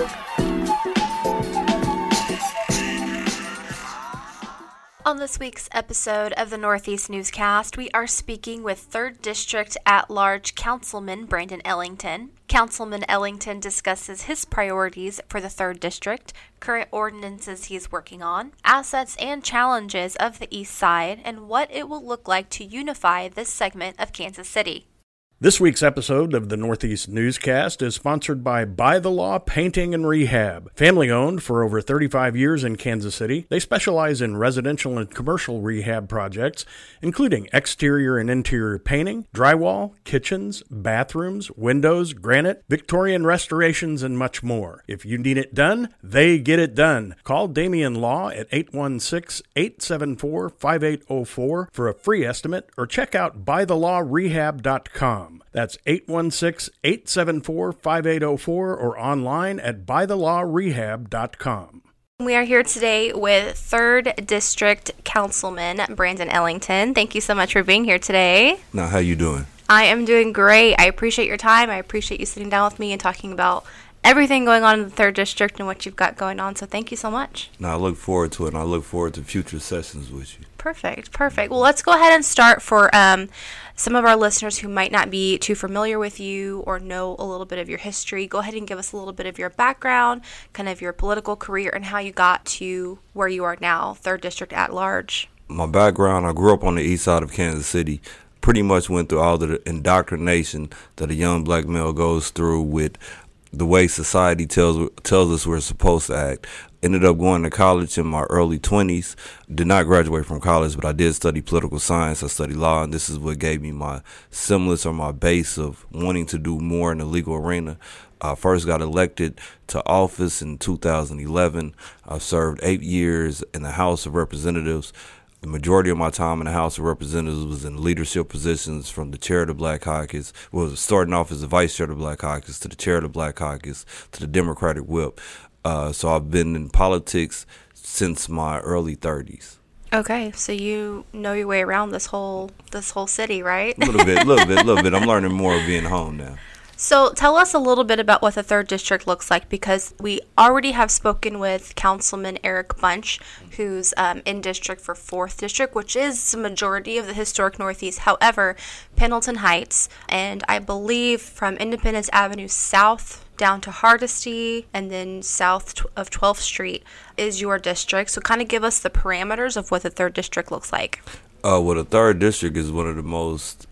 On this week's episode of the Northeast Newscast, we are speaking with 3rd District at-large Councilman Brandon Ellington. Councilman Ellington discusses his priorities for the 3rd District, current ordinances he is working on, assets and challenges of the East Side, and what it will look like to unify this segment of Kansas City. This week's episode of the Northeast Newscast is sponsored by the Law Painting and Rehab. Family-owned for over 35 years in Kansas City, they specialize in residential and commercial rehab projects, including exterior and interior painting, drywall, kitchens, bathrooms, windows, granite, Victorian restorations, and much more. If you need it done, they get it done. Call Damian Law at 816-874-5804 for a free estimate, or check out bythelawrehab.com. That's 816-874-5804 or online at bythelawrehab.com. We are here today with 3rd District Councilman Brandon Ellington. Thank you so much for being here today. Now, how you doing? I am doing great. I appreciate your time. I appreciate you sitting down with me and talking about everything going on in the 3rd District and what you've got going on. So thank you so much. Now, I look forward to it, and I look forward to future sessions with you. Perfect. Well, let's go ahead and start for some of our listeners who might not be too familiar with you or know a little bit of your history. Go ahead and give us a little bit of your background, kind of your political career, and how you got to where you are now, 3rd District at large. My background, I grew up on the east side of Kansas City. Pretty much went through all the indoctrination that a young black male goes through with the way society tells us we're supposed to act. Ended up going to college in my early 20s. Did not graduate from college, but I did study political science. I studied law, and this is what gave me my semblance or my base of wanting to do more in the legal arena. I first got elected to office in 2011. I served 8 years in the House of Representatives. The majority of my time in the House of Representatives was in leadership positions, from the chair of the Black Caucus, starting off as the vice chair of the Black Caucus, to the chair of the Black Caucus, to the Democratic whip. So I've been in politics since my early 30s. Okay, so you know your way around this whole city, right? A little bit. I'm learning more of being home now. So tell us a little bit about what the 3rd District looks like, because we already have spoken with Councilman Eric Bunch, who's in district for 4th District, which is the majority of the historic Northeast. However, Pendleton Heights, and I believe from Independence Avenue South down to Hardesty and then south of 12th Street is your district. So kind of give us the parameters of what the 3rd District looks like. Well, the 3rd District is one of the most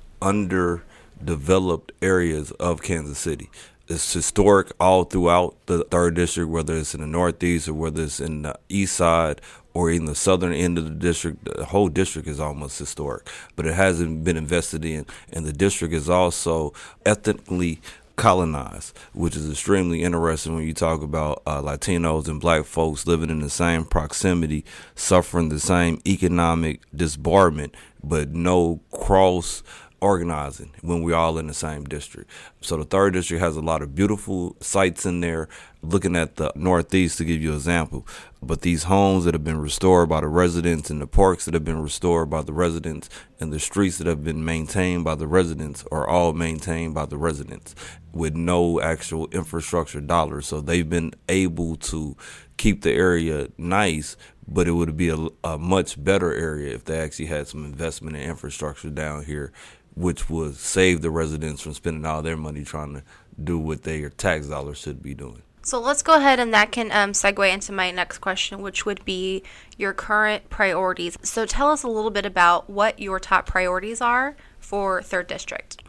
underdeveloped areas of Kansas City. It's historic all throughout the 3rd District, whether it's in the Northeast or whether it's in the East Side or in the southern end of the district. The whole district is almost historic, but it hasn't been invested in. And the district is also ethnically colonized, which is extremely interesting when you talk about Latinos and black folks living in the same proximity, suffering the same economic disbarment, but no cross organizing when we're all in the same district. So the 3rd District has a lot of beautiful sites in there. Looking at the Northeast, to give you an example, but these homes that have been restored by the residents, and the parks that have been restored by the residents, and the streets that have been maintained by the residents are all maintained by the residents with no actual infrastructure dollars. So they've been able to keep the area nice, but it would be a much better area if they actually had some investment in infrastructure down here, which would save the residents from spending all their money trying to do what their tax dollars should be doing. So let's go ahead, and that can segue into my next question, which would be your current priorities. So tell us a little bit about what your top priorities are for 3rd District.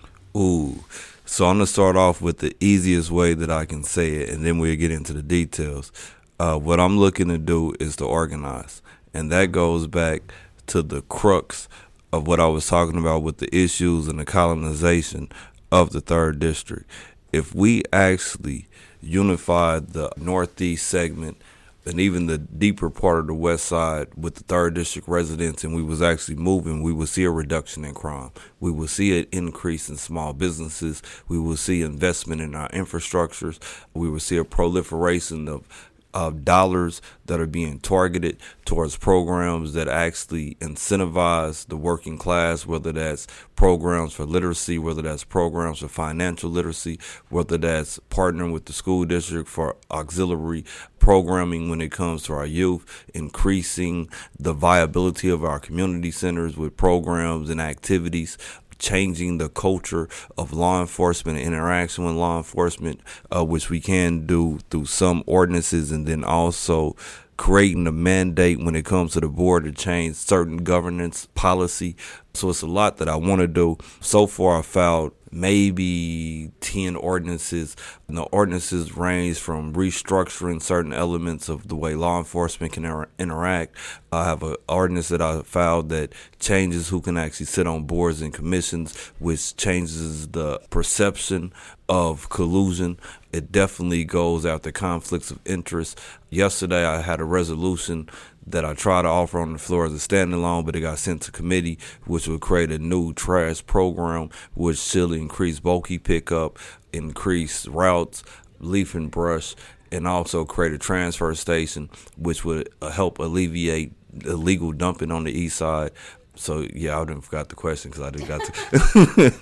So I'm going to start off with the easiest way that I can say it, and then we'll get into the details. What I'm looking to do is to organize, and that goes back to the crux of what I was talking about with the issues and the colonization of the 3rd District. If we actually unified the Northeast segment and even the deeper part of the West Side with the 3rd District residents, and we was actually moving, we would see a reduction in crime. We will see an increase in small businesses. We will see investment in our infrastructures. We will see a proliferation of dollars that are being targeted towards programs that actually incentivize the working class, whether that's programs for literacy, whether that's programs for financial literacy, whether that's partnering with the school district for auxiliary programming when it comes to our youth, increasing the viability of our community centers with programs and activities, changing the culture of law enforcement and interaction with law enforcement, which we can do through some ordinances, and then also creating a mandate when it comes to the board to change certain governance policy. So it's a lot that I want to do. So far, I filed maybe 10 ordinances. And the ordinances range from restructuring certain elements of the way law enforcement can interact. I have an ordinance that I filed that changes who can actually sit on boards and commissions, which changes the perception of collusion. It definitely goes after conflicts of interest. Yesterday, I had a resolution that I tried to offer on the floor as a standalone, but it got sent to committee, which would create a new trash program, which should increase bulky pickup, increase routes, leaf and brush, and also create a transfer station, which would help alleviate illegal dumping on the east side. So, yeah, I didn't forgot the question because I didn't got to.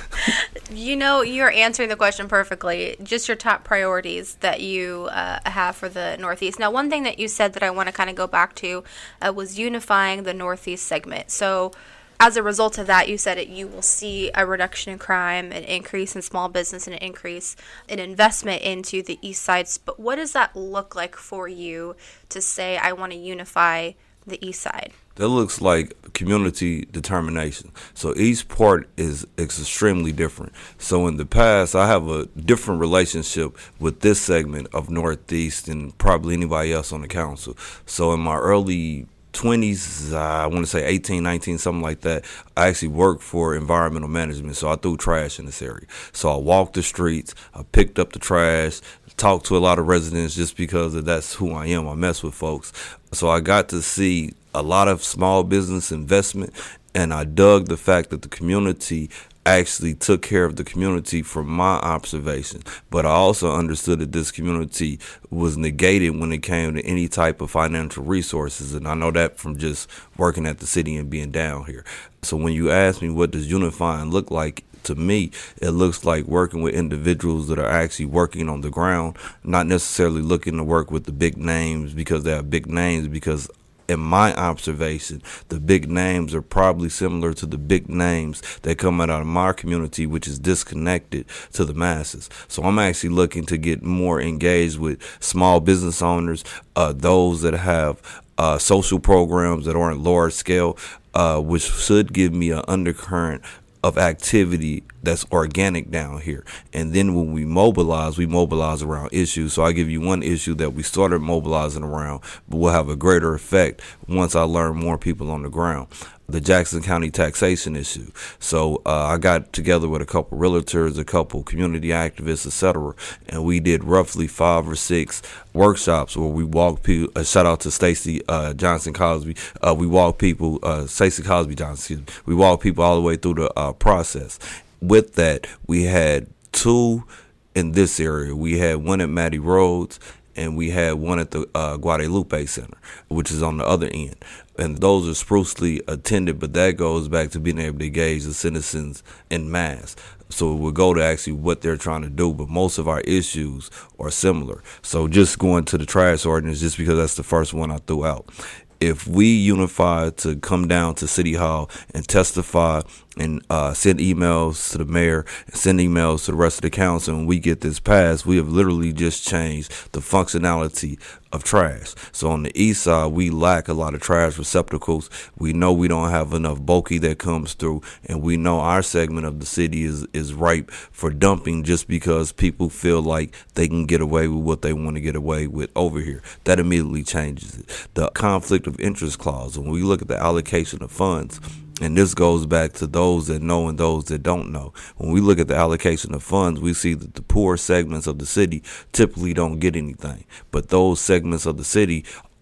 You're answering the question perfectly. Just your top priorities that you have for the Northeast. Now, one thing that you said that I want to kind of go back to was unifying the Northeast segment. So, as a result of that, you said you will see a reduction in crime, an increase in small business, and an increase in investment into the East Side. But what does that look like for you to say, I want to unify the East Side? That looks like community determination. So each part is extremely different. So in the past, I have a different relationship with this segment of Northeast than probably anybody else on the council. So in my early 20s, I want to say 18, 19, something like that, I actually worked for environmental management. So I threw trash in this area. So I walked the streets, I picked up the trash, talked to a lot of residents just because that's who I am. I mess with folks. So I got to see a lot of small business investment, and I dug the fact that the community actually took care of the community from my observation. But I also understood that this community was negated when it came to any type of financial resources. And I know that from just working at the city and being down here. So when you ask me what does unifying look like, to me, it looks like working with individuals that are actually working on the ground, not necessarily looking to work with the big names because they have big names, because in my observation, the big names are probably similar to the big names that come out of my community, which is disconnected to the masses. So I'm actually looking to get more engaged with small business owners, those that have social programs that aren't large scale, which should give me an undercurrent of activity that's organic down here. And then when we mobilize around issues. So I give you one issue that we started mobilizing around, but will have a greater effect once I learn more people on the ground. The Jackson County taxation issue. So I got together with a couple realtors, a couple community activists, etc., and we did roughly 5 or 6 workshops where we walked people. Shout out to Stacey Johnson Cosby. We walked people. Stacey Cosby Johnson. We walked people all the way through the process. With that, we had 2 in this area. We had one at Mattie Rhodes, and we had one at the Guadalupe Center, which is on the other end. And those are sprucely attended, but that goes back to being able to engage the citizens en masse. So it will go to actually what they're trying to do, but most of our issues are similar. So just going to the trash ordinance, just because that's the first one I threw out. If we unify to come down to City Hall and testify and send emails to the mayor and send emails to the rest of the council and we get this passed, we have literally just changed the functionality of trash. So on the east side, we lack a lot of trash receptacles. We know we don't have enough bulky that comes through, and we know our segment of the city is ripe for dumping just because people feel like they can get away with what they want to get away with over here. That immediately changes it. The conflict of interest clause, when we look at the allocation of funds, and this goes back to those that know and those that don't know. When we look at the allocation of funds, we see that the poor segments of the city typically don't get anything. But those segments of the city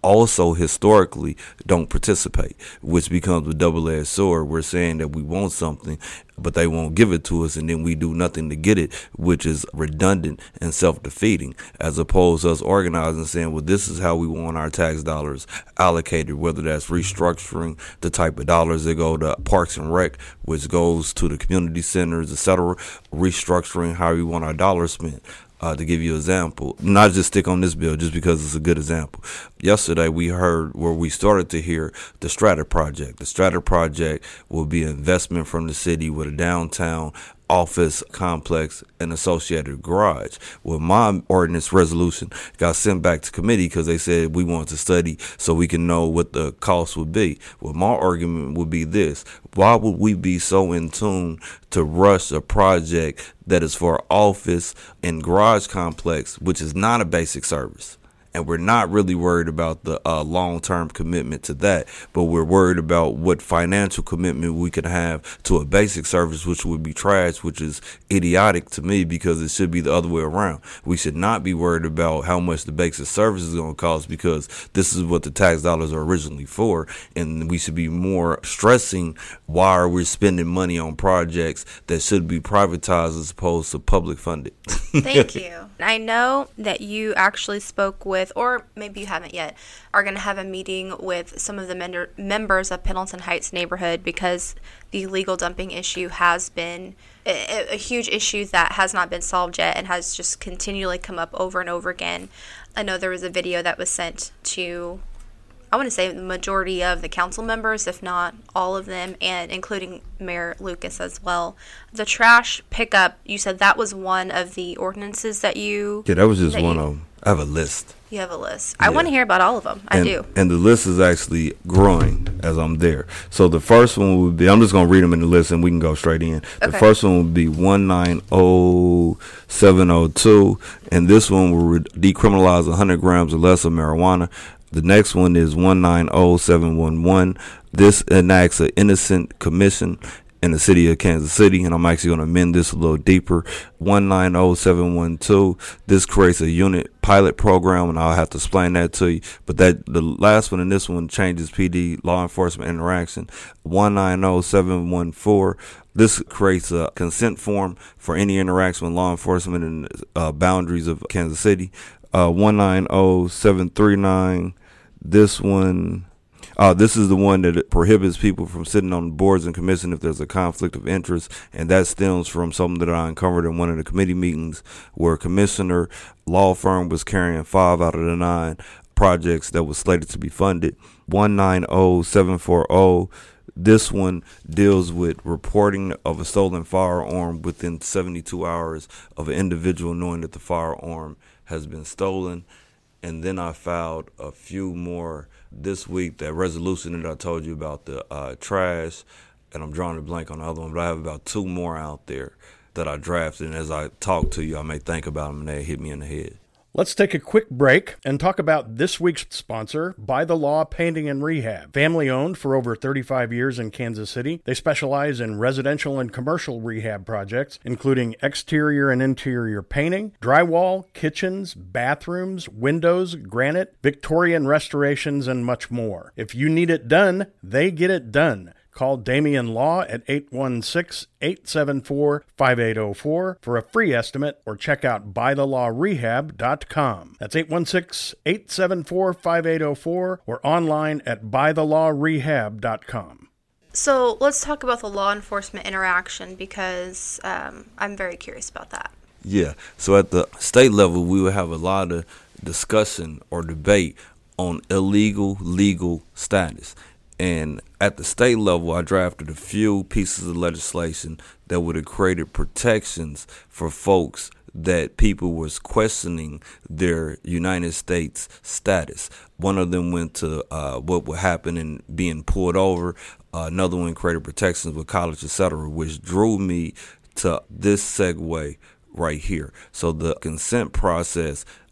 also historically don't participate, which becomes a double-edged sword. We're saying that we want something, but they won't give it to us, and then we do nothing to get it, which is redundant and self-defeating, as opposed to us organizing and saying, well, this is how we want our tax dollars allocated, whether that's restructuring the type of dollars that go to Parks and Rec, which goes to the community centers, etc., restructuring how we want our dollars spent. To give you an example, not just stick on this bill just because it's a good example. Yesterday, we started to hear the Strata Project. The Strata Project will be an investment from the city with a downtown office complex and associated garage. Well, my ordinance resolution got sent back to committee because they said we want to study so we can know what the cost would be. Well, my argument would be this: why would we be so in tune to rush a project that is for office and garage complex, which is not a basic service? And we're not really worried about the long-term commitment to that, but we're worried about what financial commitment we can have to a basic service, which would be trash, which is idiotic to me because it should be the other way around. We should not be worried about how much the basic service is going to cost because this is what the tax dollars are originally for, and we should be more stressing why are we spending money on projects that should be privatized as opposed to public funded. Thank you. I know that you actually spoke with, or maybe you haven't yet, are going to have a meeting with some of the members of Pendleton Heights neighborhood because the illegal dumping issue has been a huge issue that has not been solved yet and has just continually come up over and over again. I know there was a video that was sent to, I want to say, the majority of the council members, if not all of them, and including Mayor Lucas as well. The trash pickup, you said that was one of the ordinances that you... Yeah, that was just one of them. I have a list. You have a list. I want to hear about all of them. I do. And the list is actually growing as I'm there. So the first one would be, I'm just going to read them in the list and we can go straight in. Okay. The first one would be 190702, and this one will decriminalize 100 grams or less of marijuana. The next one is 190711. This enacts an innocent commission in the city of Kansas City, and I'm actually going to amend this a little deeper. 190712. This creates a unit pilot program, and I'll have to explain that to you. But the last one and this one changes PD law enforcement interaction. 190714. This creates a consent form for any interaction with law enforcement in boundaries of Kansas City. 190739. This one, this is the one that prohibits people from sitting on boards and commissions if there's a conflict of interest, and that stems from something that I uncovered in one of the committee meetings where a commissioner law firm was carrying 5 out of the 9 projects that was slated to be funded. 190740. This one deals with reporting of a stolen firearm within 72 hours of an individual knowing that the firearm has been stolen. And then I filed a few more this week. That resolution that I told you about, the trash, and I'm drawing a blank on the other one, but I have about 2 more out there that I drafted. And as I talk to you, I may think about them and they hit me in the head. Let's take a quick break and talk about this week's sponsor, By the Law Painting and Rehab. Family owned for over 35 years in Kansas City, they specialize in residential and commercial rehab projects, including exterior and interior painting, drywall, kitchens, bathrooms, windows, granite, Victorian restorations, and much more. If you need it done, they get it done. Call Damian Law at 816-874-5804 for a free estimate or check out bythelawrehab.com. That's 816-874-5804 or online at bythelawrehab.com. So let's talk about the law enforcement interaction because I'm very curious about that. Yeah. So at the state level, we will have a lot of discussion or debate on illegal legal status. And at the state level, I drafted a few pieces of legislation that would have created protections for folks that people was questioning their United States status. One of them went to what would happen in being pulled over. Another one created protections with college, etc., which drew me to this segue right here. So the consent process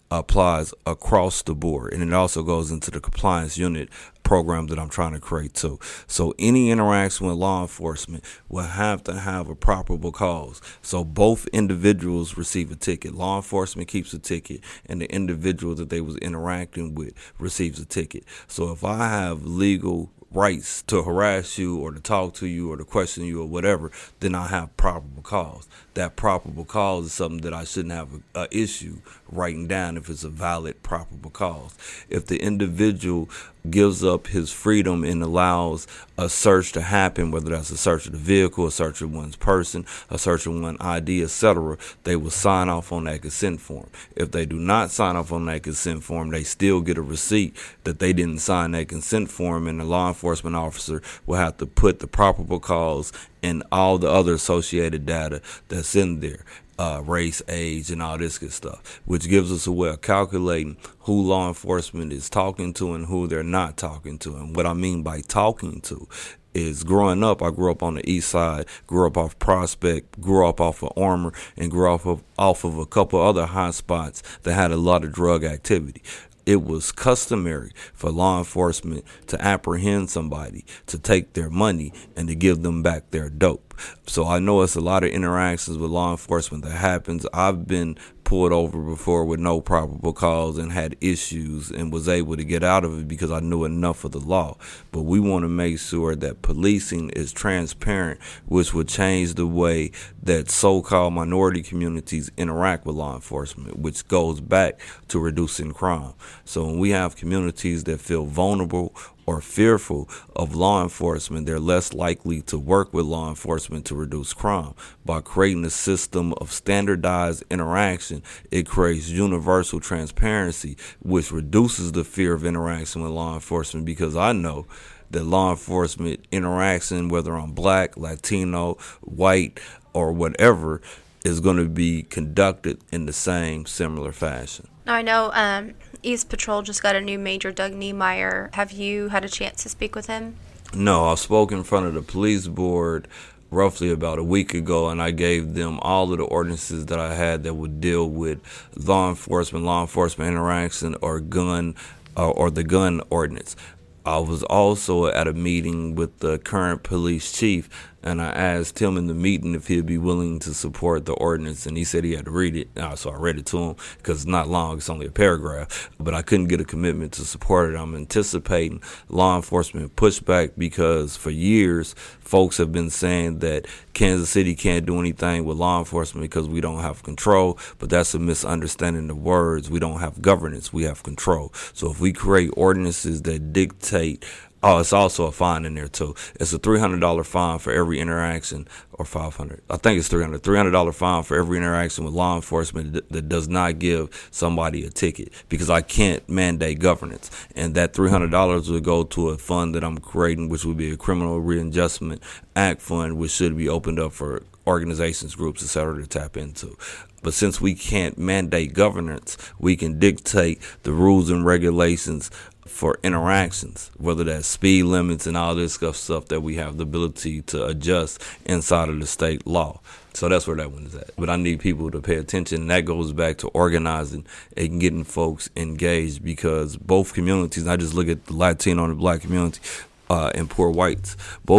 applies across the board, and it also goes into the compliance unit program that I'm trying to create too. So any interaction with law enforcement will have to have a probable cause. So both individuals receive a ticket. Law enforcement keeps a ticket, and the individual that they was interacting with receives a ticket. So if I have legal rights to harass you or to talk to you or to question you or whatever, then I have probable cause. That probable cause is something that I shouldn't have an issue writing down if it's a valid probable cause. If the individual gives up his freedom and allows a search to happen, whether that's a search of the vehicle, a search of one's person, a search of one's ID, etc., they will sign off on that consent form. If they do not sign off on that consent form, they still get a receipt that they didn't sign that consent form, and the law enforcement officer will have to put the probable cause and all the other associated data that's in there. Race, age, and all this good stuff, which gives us a way of calculating who law enforcement is talking to and who they're not talking to. And what I mean by talking to is, growing up, I grew up on the east side, grew up off Prospect, grew up off of Armour, and grew off of a couple other hot spots that had a lot of drug activity. It was customary for law enforcement to apprehend somebody, to take their money, and to give them back their dope. So I know it's a lot of interactions with law enforcement that happens. I've been pulled over before with no probable cause and had issues and was able to get out of it because I knew enough of the law. But we want to make sure that policing is transparent, which would change the way that so-called minority communities interact with law enforcement, which goes back to reducing crime. So when we have communities that feel vulnerable or fearful of law enforcement, they're less likely to work with law enforcement to reduce crime. By creating a system of standardized interaction, it creates universal transparency, which reduces the fear of interaction with law enforcement, because I know that law enforcement interaction, whether I'm black, Latino, white, or whatever, is going to be conducted in the same similar fashion. Now, I know East Patrol just got a new major, Doug Niemeyer. Have you had a chance to speak with him? No, I spoke in front of the police board roughly about a week ago, and I gave them all of the ordinances that I had that would deal with law enforcement interaction, or gun, or the gun ordinance. I was also at a meeting with the current police chief, and I asked him in the meeting if he'd be willing to support the ordinance, and he said he had to read it. So I read it to him because it's not long, it's only a paragraph, but I couldn't get a commitment to support it. I'm anticipating law enforcement pushback because for years, folks have been saying that Kansas City can't do anything with law enforcement because we don't have control, but that's a misunderstanding of words. We don't have governance, we have control. So if we create ordinances that dictate, it's also a fine in there too. It's a $300 fine for every interaction, or $500. I think it's $300 fine for every interaction with law enforcement that does not give somebody a ticket, because I can't mandate governance. And that $300 would go to a fund that I'm creating, which would be a Criminal Readjustment Act fund, which should be opened up for organizations, groups, etc. to tap into. But since we can't mandate governance, we can dictate the rules and regulations for interactions, whether that's speed limits and all this stuff that we have the ability to adjust inside of the state law. So that's where that one is at. But I need people to pay attention, and that goes back to organizing and getting folks engaged, because both communities, I just look at the Latino and the black community, and poor whites.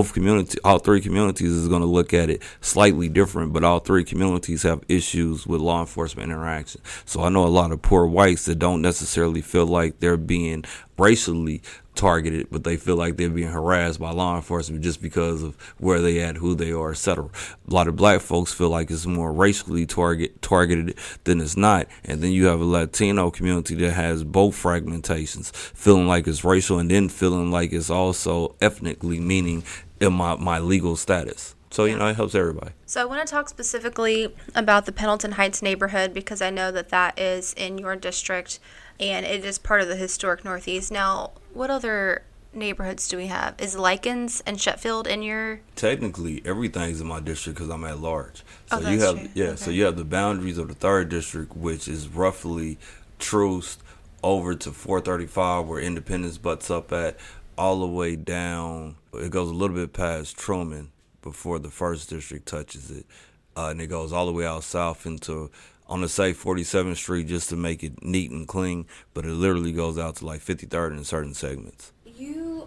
All three communities is going to look at it slightly different, but all three communities have issues with law enforcement interaction. So I know a lot of poor whites that don't necessarily feel like they're being racially targeted, but they feel like they're being harassed by law enforcement just because of where they at, who they are, etc. A lot of black folks feel like it's more racially targeted than it's not. And then you have a Latino community that has both fragmentations, feeling like it's racial and then feeling like it's also ethnically, meaning in my legal status. So, it helps everybody. So I want to talk specifically about the Pendleton Heights neighborhood, because I know that is in your district and it is part of the historic Northeast. Now, what other neighborhoods do we have? Is Likens and Sheffield in your? Technically, everything's in my district because I'm at large. So that's you have true. Okay. Okay. So you have the boundaries of the 3rd district, which is roughly Troost over to 435, where Independence butts up at, all the way down. It goes a little bit past Truman before the 1st district touches it, and it goes all the way out south into on the say 47th Street just to make it neat and clean, but it literally goes out to like 53rd in certain segments. You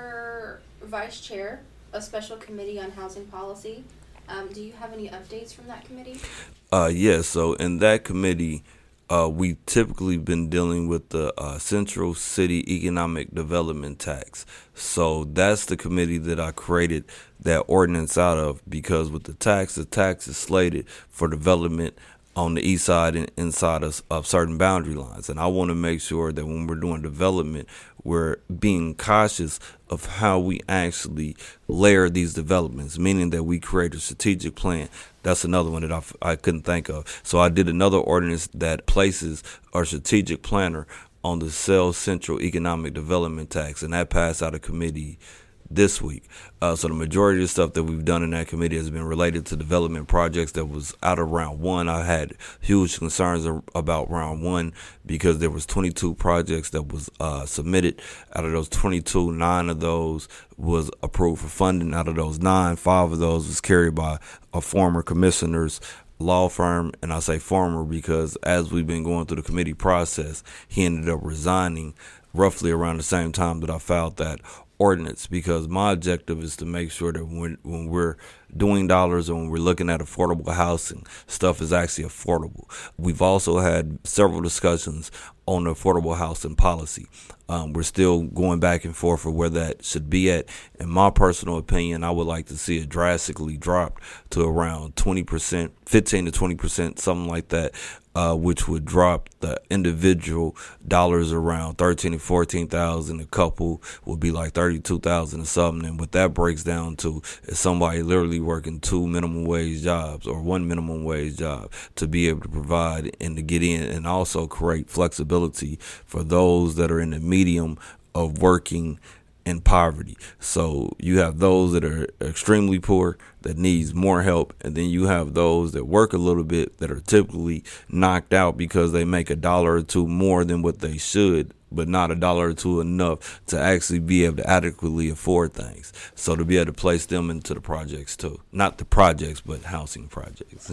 are vice chair of special committee on housing policy. Do you have any updates from that committee? Yes. So in that committee, we typically been dealing with the Central City Economic Development Tax. So that's the committee that I created that ordinance out of, because with the tax is slated for development on the east side and inside of certain boundary lines. And I want to make sure that when we're doing development, we're being cautious of how we actually layer these developments, meaning that we create a strategic plan. That's another one that I couldn't think of. So I did another ordinance that places our strategic planner on the South Central Economic Development Tax, and that passed out of committee this week. So the majority of the stuff that we've done in that committee has been related to development projects that was out of round one. I had huge concerns about round one because there was 22 projects that was submitted. Out of those 22, 9 of those was approved for funding. Out of those 9, 5 of those was carried by a former commissioner's law firm. And I say former because as we've been going through the committee process, he ended up resigning roughly around the same time that I filed that ordinance, because my objective is to make sure that when we're doing dollars and when we're looking at affordable housing, stuff is actually affordable. We've also had several discussions on the affordable housing policy. We're still going back and forth for where that should be at. In my personal opinion, I would like to see it drastically dropped to around 20%, 15 to 20%, something like that, which would drop the individual dollars around 13 to 14,000. A couple would be like 32,000 or something. And what that breaks down to is somebody literally working 2 minimum wage jobs or 1 minimum wage job to be able to provide and to get in, and also create flexibility for those that are in the medium of working in poverty. So you have those that are extremely poor that needs more help, and then you have those that work a little bit that are typically knocked out because they make $1 or $2 more than what they should, but not $1 or $2 enough to actually be able to adequately afford things. So to be able to place them into the projects too. Not the projects, but housing projects.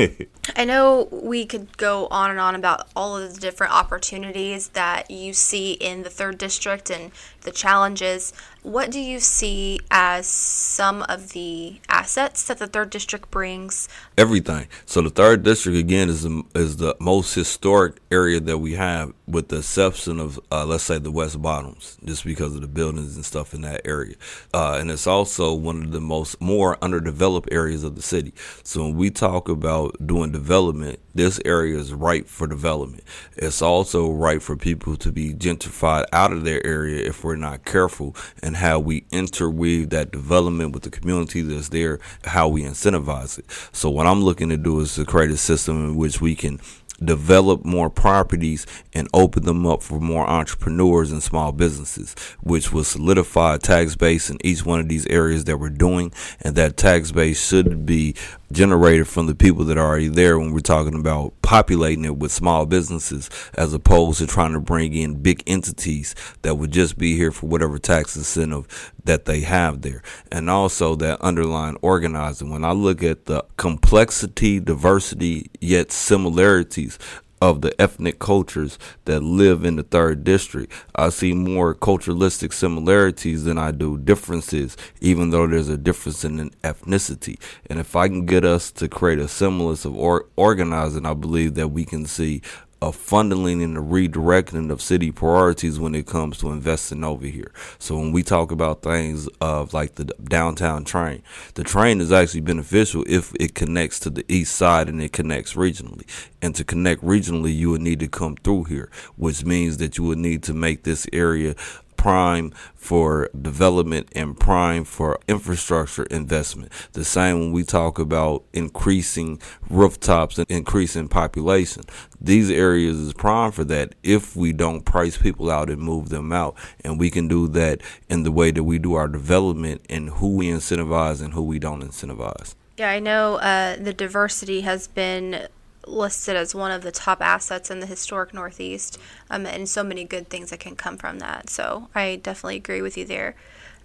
I know we could go on and on about all of the different opportunities that you see in the 3rd District and the challenges. What do you see as some of the assets that the 3rd District brings? Everything. So the 3rd District, again, is the most historic area that we have, with the exception of, let's say, the West Bottoms, just because of the buildings and stuff in that area. And it's also one of the more underdeveloped areas of the city. So when we talk about doing development, this area is ripe for development. It's also ripe for people to be gentrified out of their area if we're not careful, and how we interweave that development with the community that's there, how we incentivize it. So what I'm looking to do is to create a system in which we can develop more properties and open them up for more entrepreneurs and small businesses, which will solidify a tax base in each one of these areas that we're doing. And that tax base should be generated from the people that are already there when we're talking about populating it with small businesses, as opposed to trying to bring in big entities that would just be here for whatever tax incentive that they have there. And also that underlying organizing. When I look at the complexity, diversity, yet similarities of the ethnic cultures that live in the 3rd District, I see more culturalistic similarities than I do differences, even though there's a difference in ethnicity. And if I can get us to create a semblance of organizing, I believe that we can see a funneling and a redirecting of city priorities when it comes to investing over here. So when we talk about things of like the downtown train, the train is actually beneficial if it connects to the east side and it connects regionally. And to connect regionally, you would need to come through here, which means that you would need to make this area prime for development and prime for infrastructure investment. The same when we talk about increasing rooftops and increasing population. These areas is prime for that if we don't price people out and move them out. And we can do that in the way that we do our development and who we incentivize and who we don't incentivize. Yeah, I know the diversity has been listed as one of the top assets in the historic Northeast, and so many good things that can come from that. So I definitely agree with you there.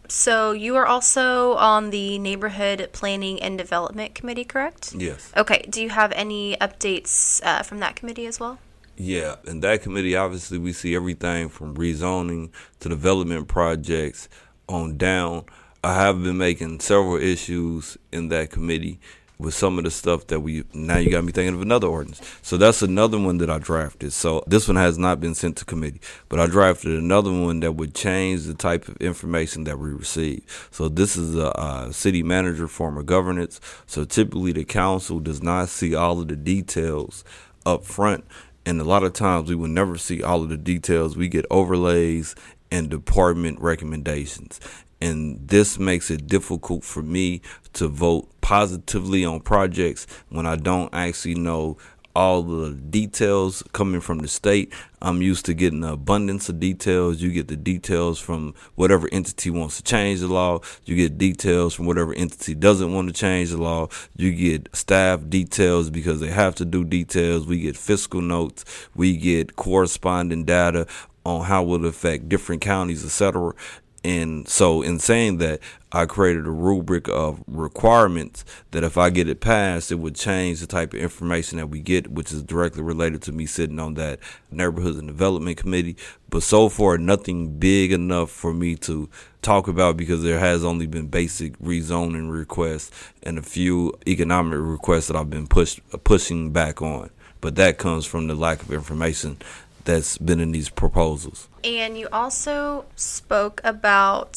So you are also on the Neighborhood Planning and Development Committee, correct? Yes. Okay. Do you have any updates from that committee as well? Yeah, in that committee, obviously, we see everything from rezoning to development projects on down. I have been making several issues in that committee with some of the stuff that now you got me thinking of another ordinance. So that's another one that I drafted. So this one has not been sent to committee, but I drafted another one that would change the type of information that we receive. So this is a city manager form of governance. So typically the council does not see all of the details up front. And a lot of times we will never see all of the details. We get overlays and department recommendations. And this makes it difficult for me to vote positively on projects when I don't actually know all the details coming from the state. I'm used to getting an abundance of details. You get the details from whatever entity wants to change the law. You get details from whatever entity doesn't want to change the law. You get staff details because they have to do details. We get fiscal notes. We get corresponding data on how it will affect different counties, etc. And so in saying that, I created a rubric of requirements that if I get it passed, it would change the type of information that we get, which is directly related to me sitting on that Neighborhoods and Development Committee. But so far, nothing big enough for me to talk about because there has only been basic rezoning requests and a few economic requests that I've been pushing back on. But that comes from the lack of information that's been in these proposals. And you also spoke about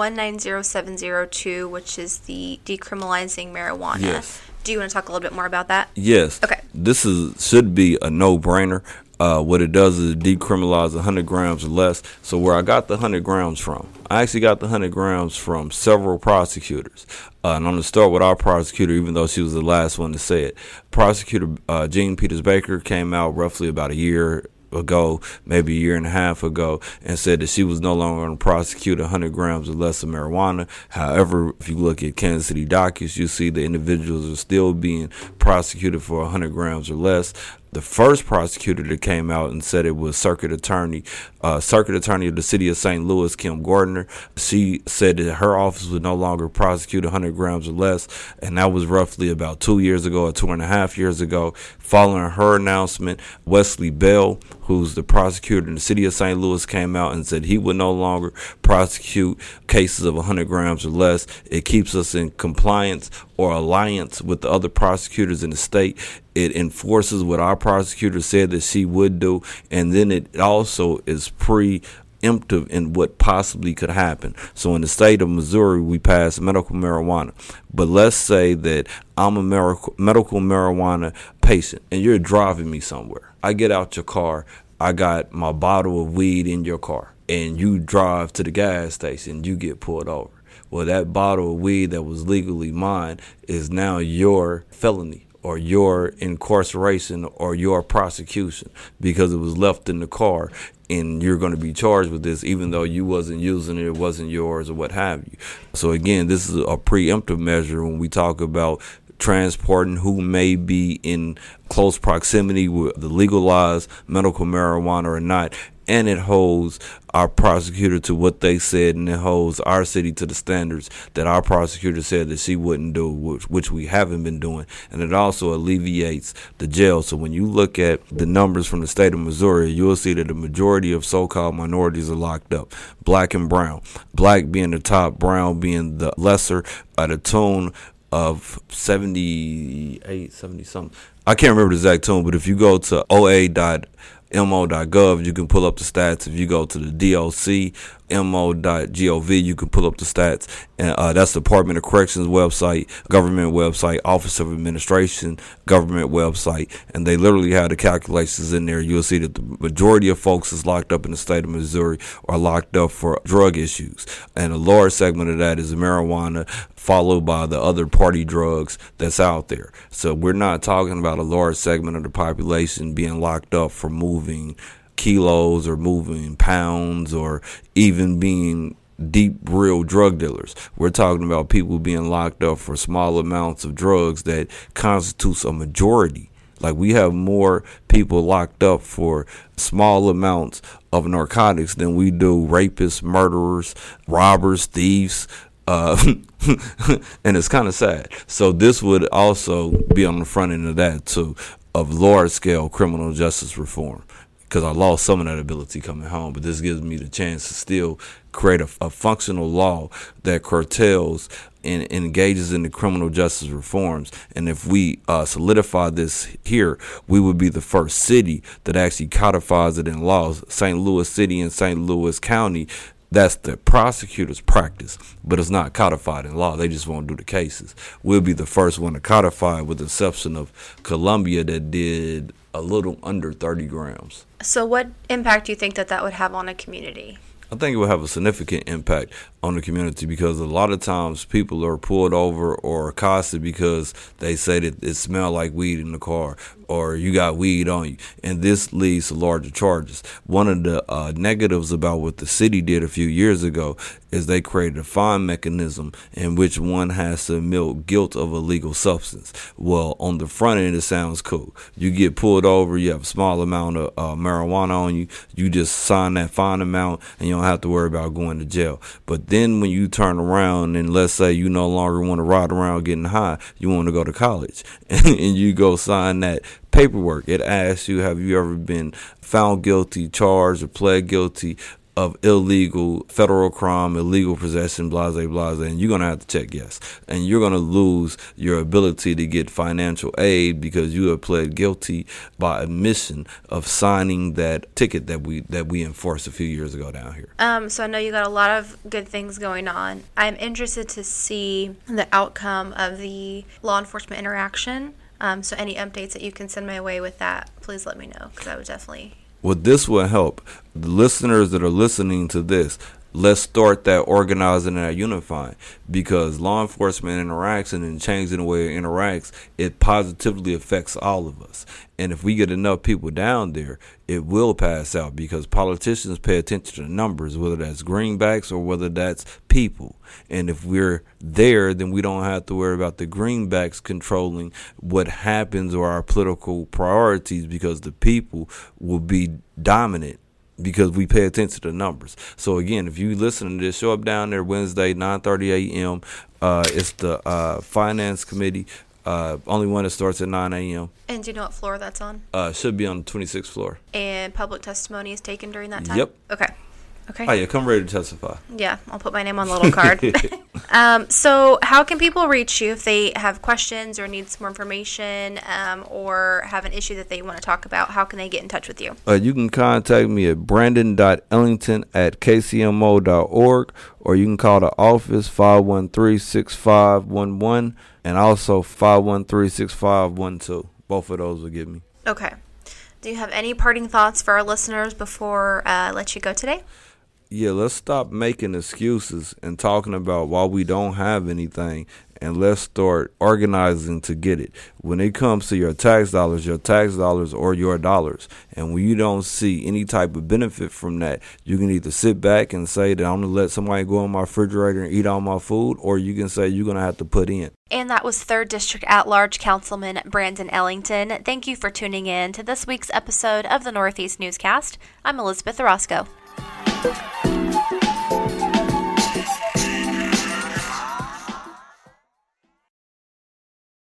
190702, which is the decriminalizing marijuana. Yes. Do you want to talk a little bit more about that? Yes. Okay. This should be a no-brainer. What it does is decriminalize 100 grams or less. So where I got the 100 grams from, I actually got the 100 grams from several prosecutors. And I'm going to start with our prosecutor, even though she was the last one to say it. Prosecutor Jean Peters Baker came out roughly about a year ago, maybe a year and a half ago, and said that she was no longer going to prosecute 100 grams or less of marijuana. However, if you look at Kansas City dockets, you see the individuals are still being prosecuted for 100 grams or less. The first prosecutor that came out and said it was Circuit Attorney of the City of St. Louis, Kim Gardner. She said that her office would no longer prosecute 100 grams or less, and that was roughly about 2 years ago or 2.5 years ago. Following her announcement, Wesley Bell, who's the prosecutor in the City of St. Louis, came out and said he would no longer prosecute cases of 100 grams or less. It keeps us in compliance or alliance with the other prosecutors in the state. It enforces what our prosecutor said that she would do, and then it also is preemptive in what possibly could happen. So in the state of Missouri, we passed medical marijuana. But let's say that I'm a medical marijuana patient, and you're driving me somewhere. I get out your car. I got my bottle of weed in your car, and you drive to the gas station. You get pulled over. Well, that bottle of weed that was legally mine is now your felony, or your incarceration, or your prosecution, because it was left in the car, and you're going to be charged with this even though you wasn't using it, it wasn't yours, or what have you. So again, this is a preemptive measure when we talk about transporting who may be in close proximity with the legalized medical marijuana or not. And it holds our prosecutor to what they said, and it holds our city to the standards that our prosecutor said that she wouldn't do, which we haven't been doing. And it also alleviates the jail. So when you look at the numbers from the state of Missouri, you'll see that the majority of so-called minorities are locked up, black and brown. Black being the top, brown being the lesser, at a tune of 78, 70 something. I can't remember the exact tune, but if you go to OA.mo.gov, you can pull up the stats. If you go to the DOC.mo.gov, you can pull up the stats. And that's the Department of Corrections website, government website, Office of Administration, government website. And they literally have the calculations in there. You'll see that the majority of folks is locked up in the state of Missouri are locked up for drug issues. And a large segment of that is marijuana, followed by the other party drugs that's out there. So we're not talking about a large segment of the population being locked up for moving kilos or moving pounds or even being deep, real drug dealers. We're talking about people being locked up for small amounts of drugs that constitutes a majority Like, we have more people locked up for small amounts of narcotics than we do rapists, murderers, robbers, thieves. And it's kind of sad. So this would also be on the front end of that too, of large scale criminal justice reform, because I lost some of that ability coming home, but this gives me the chance to still create a functional law that curtails and engages in the criminal justice reforms. And if we solidify this here, we would be the first city that actually codifies it in laws. St. Louis City and St. Louis County, that's the prosecutor's practice, but it's not codified in law. They just won't do the cases. We'll be the first one to codify, with the exception of Columbia, that did a little under 30 grams. So what impact do you think that would have on a community? I think it will have a significant impact on the community, because a lot of times people are pulled over or accosted because they say that it smelled like weed in the car, or you got weed on you, and this leads to larger charges. One of the negatives about what the city did a few years ago is they created a fine mechanism in which one has to admit guilt of a legal substance. Well, on the front end, it sounds cool. You get pulled over, you have a small amount of marijuana on you, you just sign that fine amount and you don't have to worry about going to jail. But then when you turn around and let's say you no longer want to ride around getting high, you want to go to college, and you go sign that paperwork. It asks you, have you ever been found guilty, charged, or pled guilty of illegal federal crime, illegal possession, blase, blase, and you're going to have to check yes. And you're going to lose your ability to get financial aid because you have pled guilty by admission of signing that ticket that we enforced a few years ago down here. So I know you got a lot of good things going on. I'm interested to see the outcome of the law enforcement interaction. So any updates that you can send my way with that, please let me know, because I would definitely... Well, this will help. The listeners that are listening to this, let's start that organizing and that unifying, because law enforcement interaction and changing the way it interacts, it positively affects all of us. And if we get enough people down there, it will pass out, because politicians pay attention to numbers, whether that's greenbacks or whether that's people. And if we're there, then we don't have to worry about the greenbacks controlling what happens or our political priorities, because the people will be dominant, because we pay attention to numbers. So again, if you listen to this, show up down there Wednesday, 9:30 a.m. It's the Finance Committee. Only one that starts at 9 a.m. And do you know what floor that's on? Should be on the 26th floor. And public testimony is taken during that time? Yep. Okay. Oh, yeah, come ready to testify. Yeah, I'll put my name on the little card. So how can people reach you if they have questions or need some more information, or have an issue that they want to talk about? How can they get in touch with you? You can contact me at brandon.ellington@kcmo.org, or you can call the office 513-6511 and also 513-6512. Both of those will get me. Okay. Do you have any parting thoughts for our listeners before I let you go today? Yeah, let's stop making excuses and talking about why we don't have anything, and let's start organizing to get it. When it comes to your tax dollars are your dollars. And when you don't see any type of benefit from that, you can either sit back and say that I'm going to let somebody go in my refrigerator and eat all my food, or you can say you're going to have to put in. And that was 3rd District At-Large Councilman Brandon Ellington. Thank you for tuning in to this week's episode of the Northeast Newscast. I'm Elizabeth Orozco.